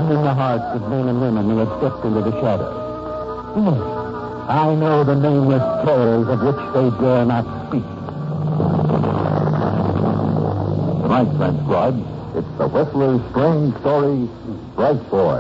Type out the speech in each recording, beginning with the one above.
hidden in the hearts of men and women who have stepped into the shadows. Yes, I know the nameless terrors of which they dare not speak. Tonight, transcribed, it's the Whistler's strange story, Bright Boy.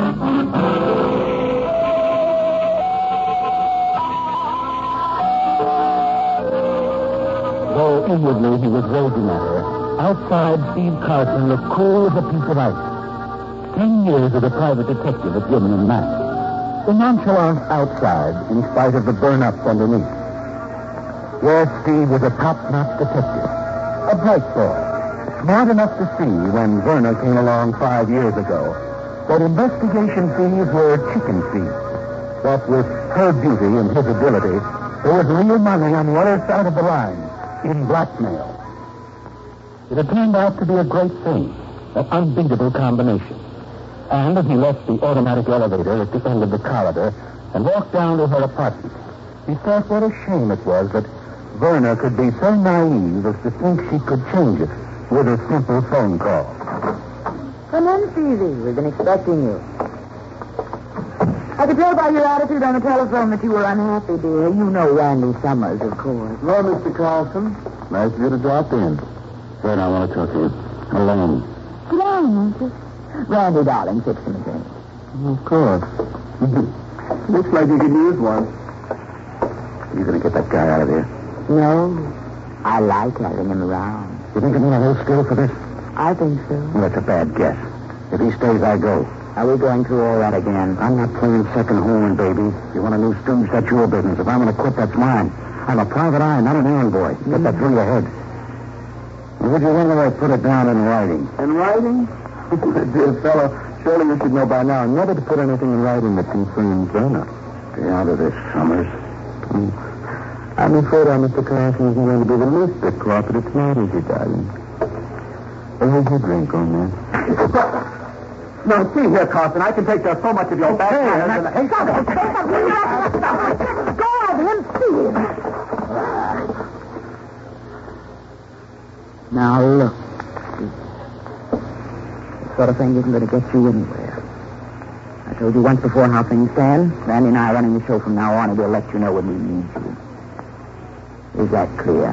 Though inwardly he was raging at her, outside Steve Carson looked cool as a piece of ice. 10 years as a private detective at Gilman & Mack. The nonchalance outside, in spite of the burn-ups underneath. Yes, Steve was a top-notch detective. A bright boy. Smart enough to see, when Verna came along 5 years ago, that investigation fees were chicken fees. That with her beauty and his ability, there was real money on the other side of the line, in blackmail. It had turned out to be a great thing, an unbeatable combination. And as he left the automatic elevator at the end of the corridor and walked down to her apartment, he thought what a shame it was that Verna could be so naive as to think she could change it with a simple phone call. Come in, Phoebe. We've been expecting you. I could tell by your attitude on the telephone that you were unhappy, dear. You know Randy Summers, of course. Hello, Mr. Carlson. Nice of you to drop in. Verna, I want to talk to you. Alone. Sit down, won't you? Randy, darling, fix him a drink. Of course. Looks like you could use one. You going to get that guy out of here? No. I like having him around. You think I'm going to hold still for this? I think so. Well, that's a bad guess. If he stays, I go. Are we going through all that again? I'm not playing second horn, baby. You want a new stooge, that's your business. If I'm going to quit, that's mine. I'm a private eye, not an errand boy. Get that through your head. And would you anyway put it down in writing? In writing? Dear fellow, surely you should know by now never to put anything in writing that concerns Verna. Stay out of this, Summers. I'm afraid Mr. Carson isn't going to be the least bit cooperative tonight, is he, darling? Well, here's your drink, old man. No, see here, Carson. I can take care of so much of your bad manners. Stop it! Go on, him, Steve. Now, look. This sort of thing isn't going to get you anywhere. I told you once before how things stand. Randy and I are running the show from now on, and we'll let you know when we need you. Is that clear?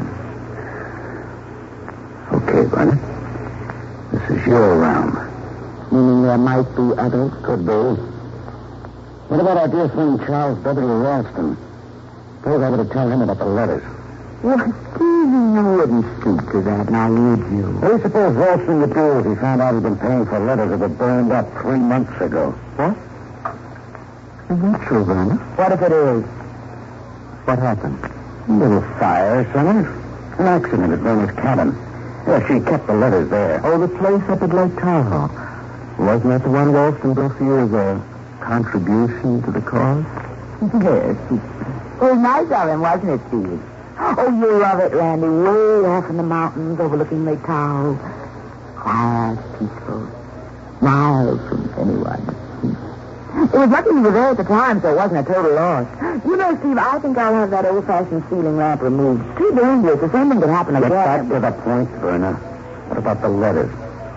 Okay, Verna. This is your realm. Meaning there might be others? Could be. What about our dear friend Charles W. Ralston? Suppose I were to tell him about the letters. Well, Stevie, you wouldn't speak to that, now would you? Well, suppose Ralston would do if he found out he'd been paying for letters that were burned up 3 months ago. What? Is that true, Verna? What if it is? What happened? A little fire, Summers. An accident at Verna's cabin. Yeah, she kept the letters there. Oh, the place up at Lake Tahoe. Wasn't that the one Ralston built for you as a contribution to the cause? Yes. It was nice of him, wasn't it, Steve? Oh, you love it, Randy. Way off in the mountains overlooking Lake Tahoe. Quiet, peaceful. Miles from anyone. It was lucky we were there at the time, so it wasn't a total loss. You know, Steve, I think I'll have that old-fashioned ceiling lamp removed. It's too dangerous. The same thing could happen again. Get back to the point, Verna. What about the letters?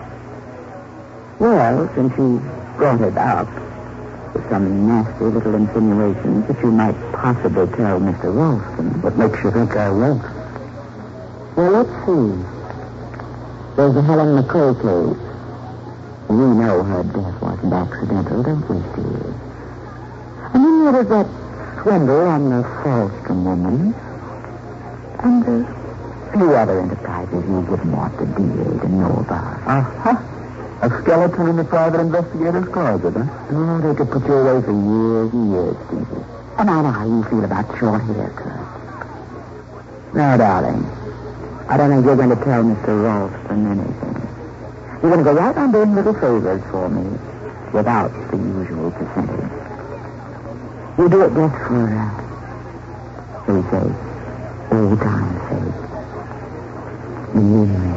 Well, since you brought it up, with some nasty little insinuations that you might possibly tell Mr. Ralston. What makes you think I won't? Well, let's see. There's the Helen McCoy case. We know her death wasn't accidental, don't we, Steve? And then there was that swindle on the Falstrom woman. And a few other enterprises you wouldn't want the DA to know about. Uh-huh. A skeleton in the private investigator's closet, huh? Oh, they could put you away for years and years, Stevie. And I know how you feel about short haircuts. No, darling. I don't think you're going to tell Mr. Ralston anything. You're going to go right on doing little favors for me without the usual percentage. You do it just for, shall we say, old time's sake. You mean me.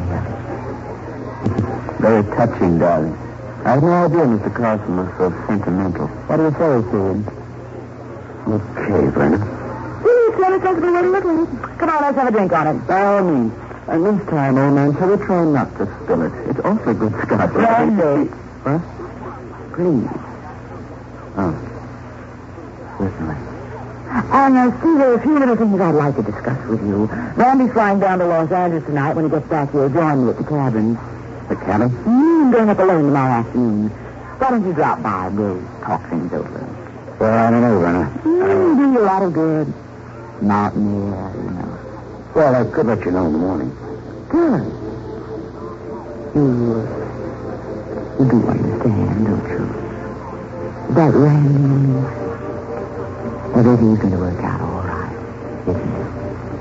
Very touching, darling. I had no idea Mr. Carson was so sentimental. What do you say, Steve? Okay, Verna. Please, let us sensibly wait a little. Come on, let's have a drink on it. By all means. And this time, old man, shall we try not to spill it? It's awfully good scotch. Randy. What? please. Oh. Certainly. And, Steve, there are a few little things I'd like to discuss with you. Randy's flying down to Los Angeles tonight. When he gets back, he'll join me at the cabin. The cabin? I'm going up alone tomorrow afternoon. Why don't you drop by and we'll talk things over? Well, I don't know, Verna. Do you a lot of good. Not near, you know. Well, I could let you know in the morning. Good. You do understand, don't you? That Randy, everything's going to work out all right, isn't it?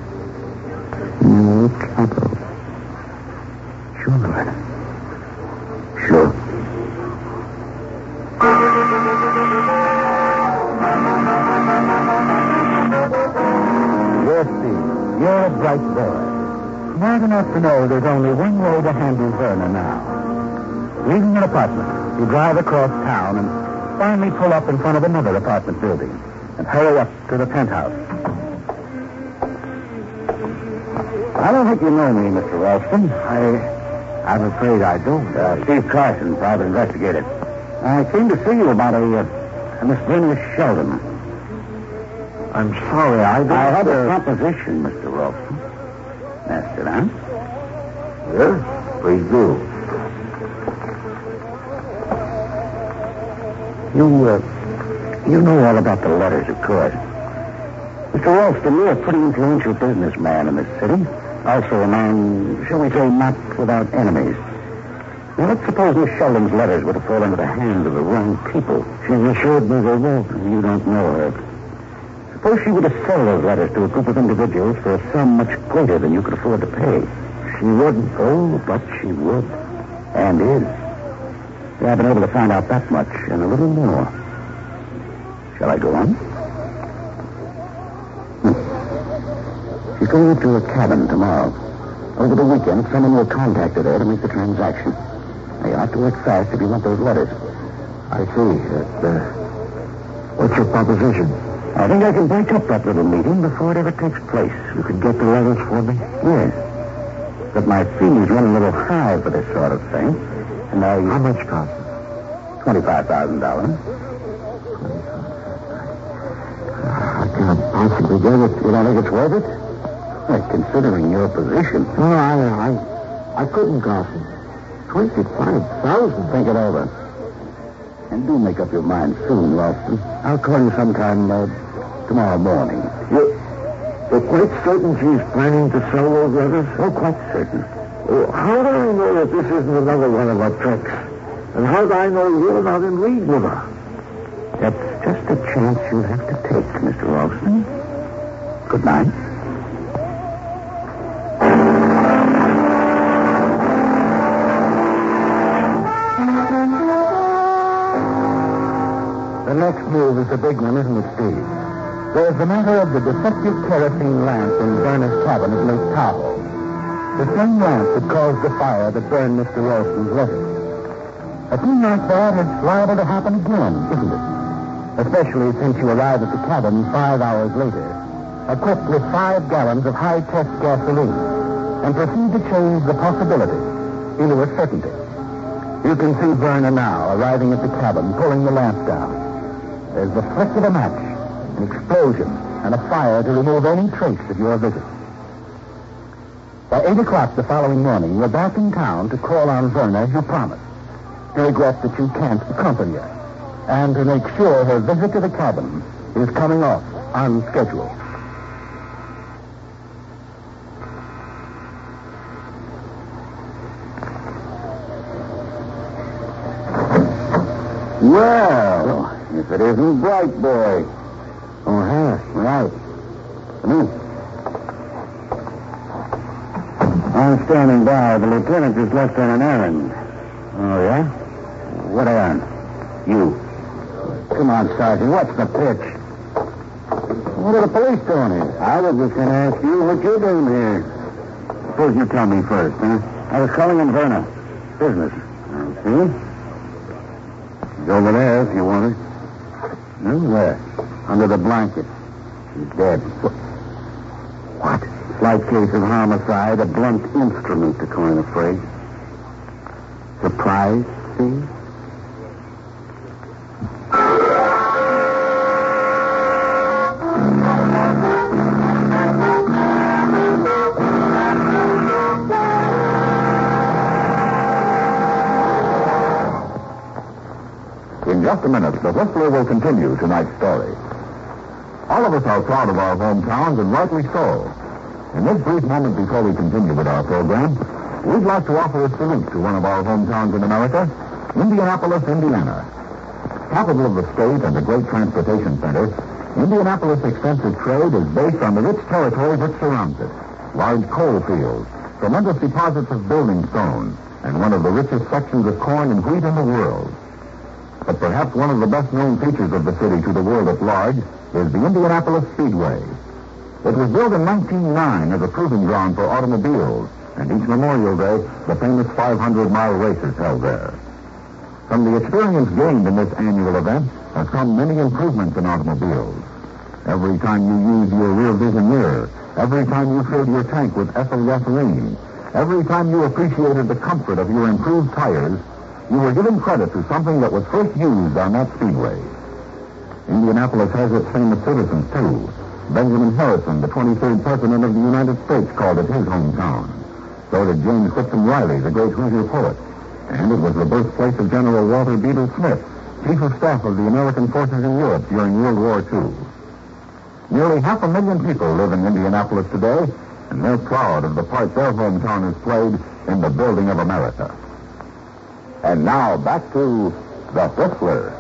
No trouble. Sure, Verna. Sure. Yes, Steve. You're a bright boy. Smart enough to know there's only one way to handle Verna now. Leaving an apartment, you drive across town and finally pull up in front of another apartment building and hurry up to the penthouse. I don't think you know me, Mr. Ralston. I'm afraid I don't. Steve Carson, private investigator. I came to see you about a Miss Verna Sheldon. I'm sorry, I have a proposition, Mr. Ralston. Ask it, huh? Yes, please do. You know all about the letters, of course. Mr. Ralston, you're a pretty influential businessman in this city. Also a man, shall we say, not without enemies. Now, let's suppose Miss Sheldon's letters were to fall into the hands of the wrong people. She's assured me they won't. You don't know her. Suppose she were to sell those letters to a group of individuals for a sum much greater than you could afford to pay. She wouldn't. Oh, but she would. And is. I've been able to find out that much and a little more. Shall I go on? She's going up to her cabin tomorrow. Over the weekend, someone will contact her there to make the transaction. Now, you'll have to work fast if you want those letters. I see. What's your proposition? I think I can break up that little meeting before it ever takes place. You could get the letters for me? Yes. But my fees run a little high for this sort of thing. And how much cost? $25,000. I can't possibly get it. You don't think it's worth it? Well, considering your position. No, I couldn't, Carson. $25,000. Think it over. And do make up your mind soon, Ralston. I'll call you sometime tomorrow morning. You're quite certain she's planning to sell those letters? Oh, quite certain. How do I know that this isn't another one of her tricks? And how do I know you're not in league with her? That's just a chance you'll have to take, Mr. Ralston. Good night. The next move is the big one, isn't it, Steve? There's the matter of the defective kerosene lamp in Verna's cabin at Lake Tahoe. The same lamp that caused the fire that burned Mr. Ralston's letters. A thing like that is liable to happen again, isn't it? Especially since you arrive at the cabin 5 hours later, equipped with 5 gallons of high-test gasoline, and proceed to change the possibility into a certainty. You can see Verna now arriving at the cabin, pulling the lamp down. There's the flick of a match, an explosion, and a fire to remove any trace of your visit. By 8 o'clock the following morning, you're back in town to call on Verna as you promised, to regret that you can't accompany her, and to make sure her visit to the cabin is coming off on schedule. Well, if it isn't Bright Boy. Oh, huh? Right. Come in. I'm standing by. The lieutenant just left on an errand. Oh, yeah? What errand? You. Come on, Sergeant. What's the pitch? What are the police doing here? I was just going to ask you what you're doing here. Suppose you tell me first, huh? I was calling on Verna. Business. See? She's over there if you want her. No, where? Under the blanket. She's dead. What? Slight case of homicide, a blunt instrument to coin a phrase. Surprised, Steve? just a minute, the Whistler will continue tonight's story. All of us are proud of our hometowns, and rightly so. In this brief moment before we continue with our program, we'd like to offer a salute to one of our hometowns in America, Indianapolis, Indiana. Capital of the state and a great transportation center, Indianapolis' extensive trade is based on the rich territory which surrounds it. Large coal fields, tremendous deposits of building stone, and one of the richest sections of corn and wheat in the world. But perhaps one of the best-known features of the city to the world at large is the Indianapolis Speedway. It was built in 1909 as a proving ground for automobiles, and each Memorial Day, the famous 500-mile race is held there. From the experience gained in this annual event have come many improvements in automobiles. Every time you used your rear vision mirror, every time you filled your tank with ethyl gasoline, every time you appreciated the comfort of your improved tires, you were giving credit to something that was first used on that speedway. Indianapolis has its famous citizens, too. Benjamin Harrison, the 23rd President of the United States, called it his hometown. So did James Whitson Riley, the great Hoosier poet. And it was the birthplace of General Walter Beadle Smith, Chief of Staff of the American forces in Europe during World War II. Nearly 500,000 people live in Indianapolis today, and they're proud of the part their hometown has played in the building of America. And now, back to the Whistler.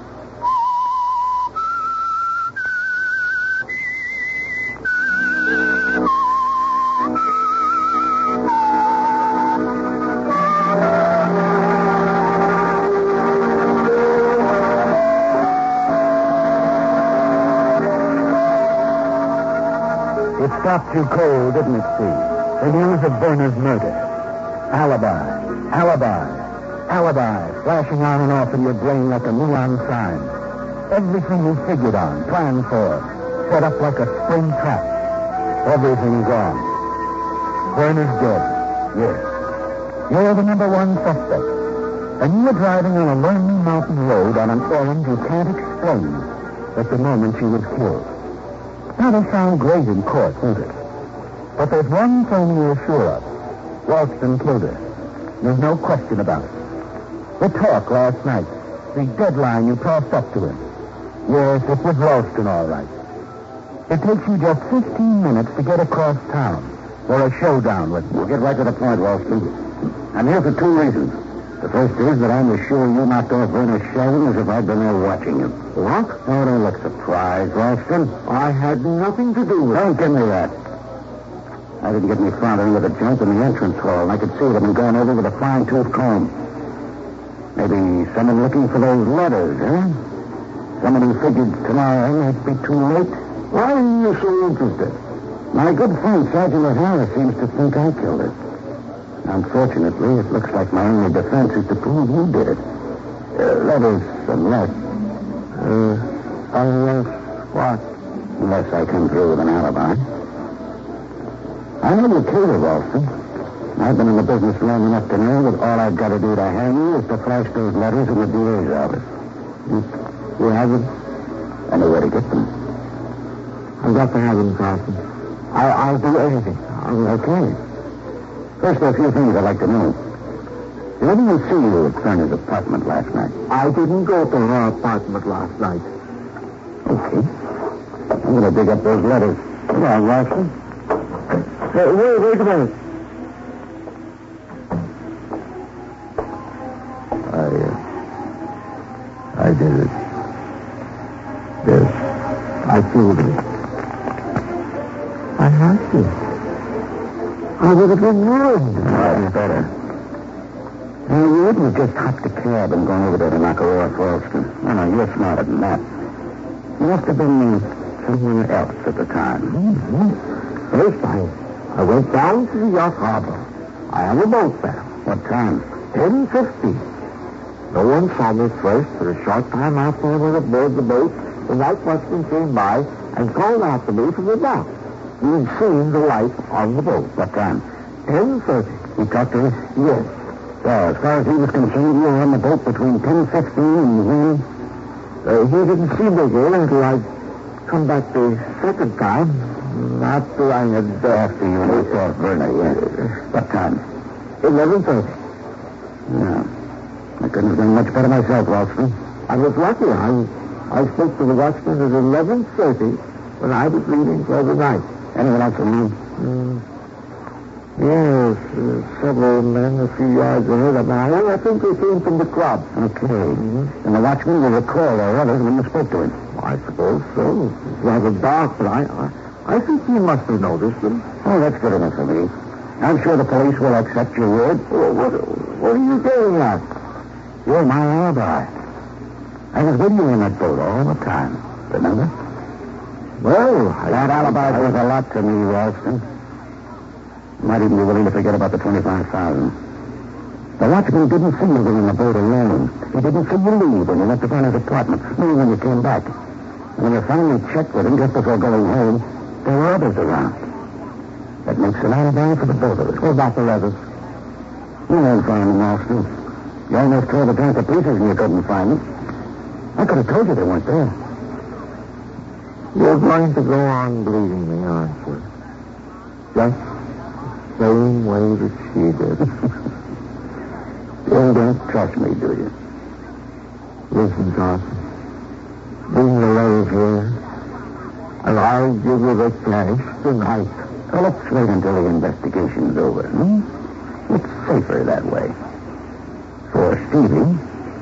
It stopped too cold, didn't it, Steve? The news of Verner's murder. Alibi, flashing on and off in your brain like a neon sign. Everything you figured on, planned for, set up like a spring trap. Everything gone. Verner's dead. Yes. You're the number one suspect. And you were driving on a lonely mountain road on an errand you can't explain at the moment she was killed. Now, they sound great in court, won't it? But there's one thing you're sure of. Ralston killed her. There's no question about it. The talk last night, the deadline you tossed up to him. Yes, it was Ralston, all right. It takes you just 15 minutes to get across town for a showdown with him. We'll get right to the point, Ralston. I'm here for two reasons. The first is that I'm as sure you knocked off Verner Sheldon as if I'd been there watching him. What? Oh, don't look surprised, Ralston. I had nothing to do with it. Don't give me that. I didn't get any farther into the junk than the entrance hall, and I could see it had been gone over with a fine-tooth comb. Maybe someone looking for those letters, huh? Someone who figured tomorrow might be too late. Why are you so interested? My good friend, Sergeant O'Hara, seems to think I killed her. Unfortunately, it looks like my only defense is to prove you did it. That is, unless what? Unless I come through with an alibi. I know you killed her, Ralston. I've been in the business long enough to know that all I've got to do to hang you is to flash those letters in the DA's office. You have them? I know where to get them. I've got to have them, Ralston. I'll do anything. Okay. First, there are a few things I'd like to know. Did anyone see you at Verner's apartment last night? I didn't go to her apartment last night. Okay. I'm going to dig up those letters. Come on, Ralston. Wait a minute. I did it. Yes. I killed her. I had to. I would have been ruined. Much better. You wouldn't have just hopped a cab and gone over there to knock her off, Ralston. No, you're smarter than that. You must have been somewhere else at the time. Mm-hmm. First, I went down to the Yacht Harbor. I had a boat there. What time? 10:50. No one saw me first. For a short time after I was aboard the boat, the night watchman came by and called after me from the dock. He'd seen the light on the boat. What time? 10:30. He talked to her? Yes. So, as far as he was concerned, you were on the boat between 10:15 and when? He didn't see me again until I'd come back the second time. After I had... After you looked off Verner, yes. What time? 11:30. No. I couldn't have done much better myself, Ralston. I was lucky. I spoke to the watchman at 11:30 when I was leaving for the night. Anyone else around? Yes, several men a few yards ahead of mine. I think they came from the club. Okay. Mm-hmm. And the watchman will recall their others when you spoke to him. I suppose so. It's rather dark, but I think he must have noticed them. Oh, that's good enough for me. I'm sure the police will accept your word. What are you getting at? You're my alibi. I was with you in that boat all the time. Remember? Well, that alibi was a lot to me, Ralston. Might even be willing to forget about the $25,000. The watchman didn't see you go in the boat alone. He didn't see you leave when you left to find his apartment, nor when you came back. And when you finally checked with him just before going home, there were others around. That makes an alibi for the both of us. What about the others? You won't find them, Ralston. You almost tore the tank to pieces and you couldn't find them. I could have told you they weren't there. You're going to go on believing me, aren't you? Just the same way that she did. You don't trust me, do you? Listen, Carson. Bring the letters here, and I'll give you the cash tonight. Well, let's wait until the investigation's over, hmm? It's safer that way. For Stevie.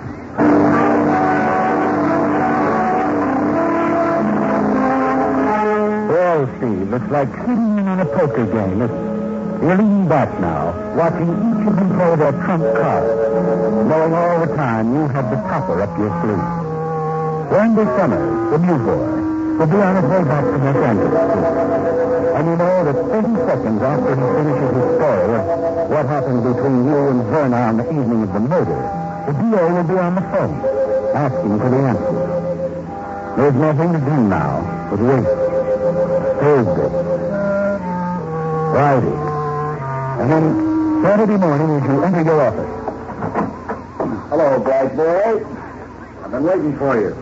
Well, Steve, it's like sitting in on a poker game. You're leaning back now, watching each of them play their trump card, knowing all the time you have the topper up your sleeve. Randy Summers, the new boy, will be on his way back to Los Angeles. And you know that 30 seconds after he finishes his story of what happened between you and Verna on the evening of the murder, the DA will be on the phone, asking for the answer. There's nothing to do now but wait. Thursday. Friday. And then Saturday morning as you enter your office. Hello, bright boy. I've been waiting for you.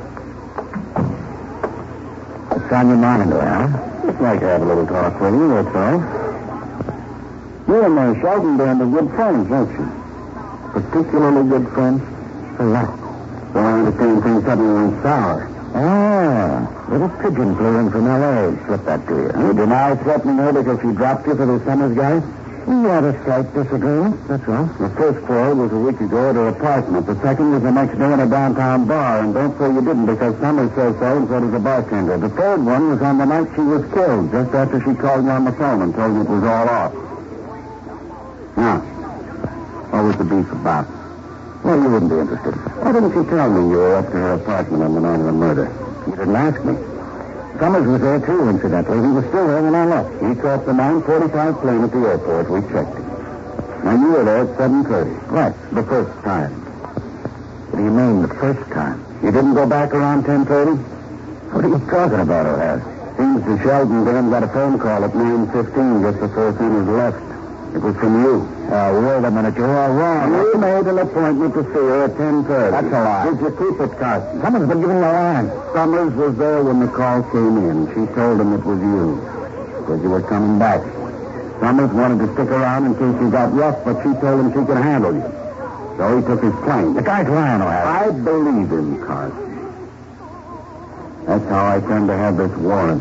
What's on your mind, huh? Just like to have a little talk with you, that's all. You and Sheldon band are good friends, aren't you? Particularly good friends? For what? Well, I understand things suddenly went sour. Ah, little pigeon flew in from L.A. Slipped that to you. You deny threatening her because she dropped you for the Summers guy? We had a slight disagreement, that's all. The first quarrel was a week ago at her apartment. The second was the next day in a downtown bar. And don't say you didn't because Summers says so and so does the bartender. The third one was on the night she was killed, just after she called you on the phone and told you it was all off. Now, what was the beef about? Well, you wouldn't be interested. Why didn't you tell me you were up to her apartment on the night of the murder? You didn't ask me. Summers was there, too, incidentally. He was still there when I left. He caught the 9:45 plane at the airport. We checked him. Now, you were there at 7:30. Right, the first time. What do you mean, the first time? You didn't go back around 10:30? What are you talking about, O'Hare? Seems the Sheldon Dan got a phone call at 9:15 just before Summers left. It was from you. Wait a minute, you're all wrong. You made an appointment to see her at 10:30. That's a lie. Did you keep it, Carson? Someone's been giving you a line. Summers was there when the call came in. She told him it was you. Because you were coming back. Summers wanted to stick around in case you got rough, but she told him she could handle you. So he took his plane. The guy's lying, O'Hare. I believe him, Carson. That's how I tend to have this warrant.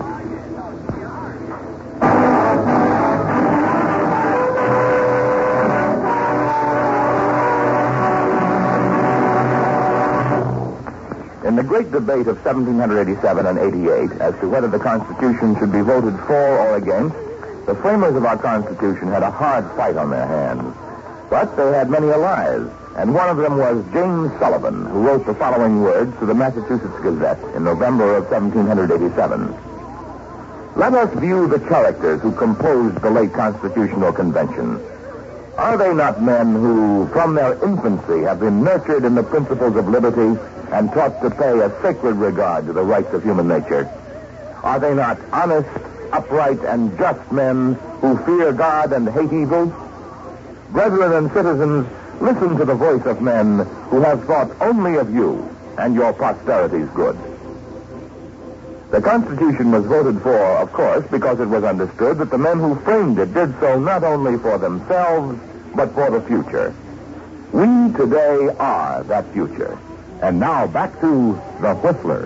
In the great debate of 1787 and 88 as to whether the Constitution should be voted for or against, the framers of our Constitution had a hard fight on their hands. But they had many allies, and one of them was James Sullivan, who wrote the following words to the Massachusetts Gazette in November of 1787. Let us view the characters who composed the late Constitutional Convention. Are they not men who, from their infancy, have been nurtured in the principles of liberty and taught to pay a sacred regard to the rights of human nature? Are they not honest, upright, and just men who fear God and hate evil? Brethren and citizens, listen to the voice of men who have thought only of you and your posterity's good. The Constitution was voted for, of course, because it was understood that the men who framed it did so not only for themselves, but for the future. We today are that future. And now back to The Whistler.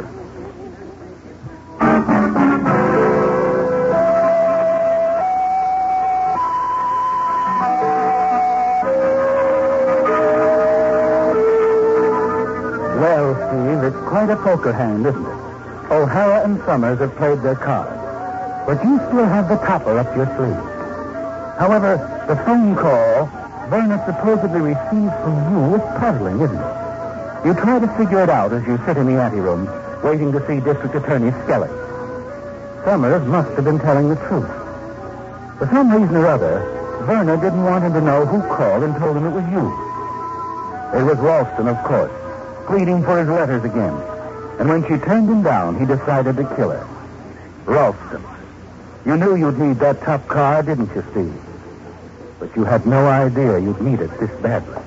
Well, Steve, it's quite a poker hand, isn't it? O'Hara and Summers have played their cards, but you still have the topper up your sleeve. However, the phone call Verna supposedly received from you is puzzling, isn't it? You try to figure it out as you sit in the anteroom, waiting to see District Attorney Skelly. Summers must have been telling the truth. For some reason or other, Verna didn't want him to know who called and told him it was you. It was Ralston, of course, pleading for his letters again. And when she turned him down, he decided to kill her. Ralston. You knew you'd need that top car, didn't you, Steve? But you had no idea you'd need it this badly.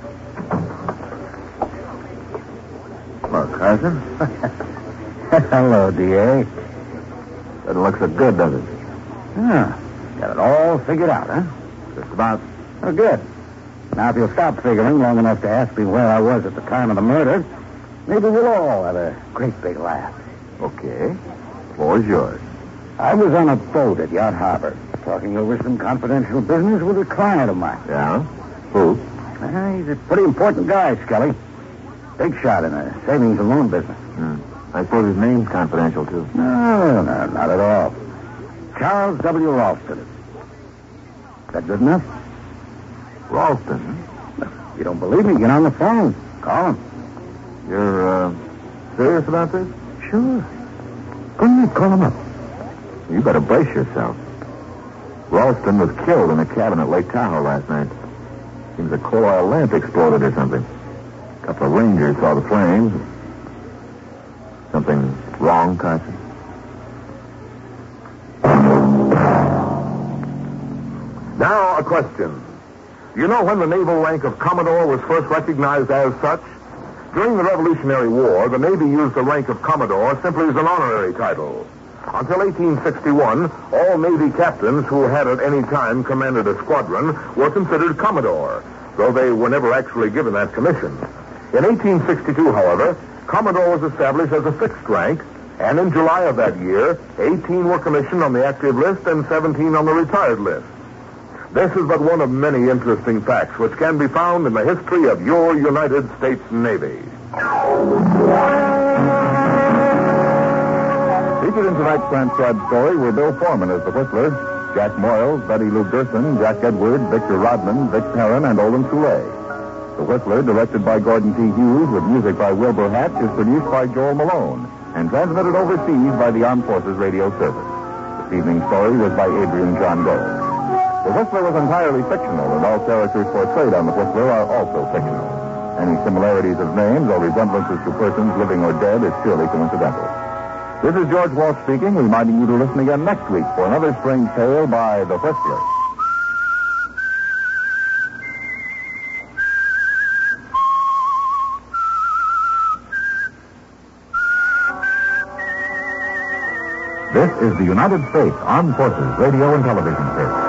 Hello, Carson. Hello, D.A. Doesn't look so good, does it? Yeah. Got it all figured out, huh? Just about. Oh, good. Now, if you'll stop figuring long enough to ask me where I was at the time of the murder, maybe we'll all have a great big laugh. Okay. Floor's yours. I was on a boat at Yacht Harbor, talking over some confidential business with a client of mine. Yeah? Who? He's a pretty important guy, Skelly. Big shot in the savings and loan business. I suppose his name's confidential, too. No, not at all. Charles W. Ralston. That good enough? Ralston? You don't believe me? Get on the phone. Call him. You're, serious about this? Sure. Couldn't you call him up? You better brace yourself. Ralston was killed in a cabin at Lake Tahoe last night. Seems a coal oil lamp exploded or something. A couple of rangers saw the flames. Something wrong, Carson? Now, a question. Do you know when the naval rank of Commodore was first recognized as such? During the Revolutionary War, the Navy used the rank of Commodore simply as an honorary title. Until 1861, all Navy captains who had at any time commanded a squadron were considered Commodore, though they were never actually given that commission. In 1862, however, Commodore was established as a fixed rank, and in July of that year, 18 were commissioned on the active list and 17 on the retired list. This is but one of many interesting facts which can be found in the history of your United States Navy. Featured in tonight's transcribed story were Bill Foreman as the Whistler, Jack Moyles, Betty Lou Gerson, Jack Edwards, Victor Rodman, Vic Perrin, and Olin Soule. The Whistler, directed by Gordon T. Hughes with music by Wilbur Hatch, is produced by Joel Malone and transmitted overseas by the Armed Forces Radio Service. This evening's story was by Adrian John Gold. The Whistler was entirely fictional, and all characters portrayed on The Whistler are also fictional. Any similarities of names or resemblances to persons living or dead is purely coincidental. This is George Walsh speaking, reminding you to listen again next week for another strange tale by The Whistler. This is the United States Armed Forces Radio and Television Service.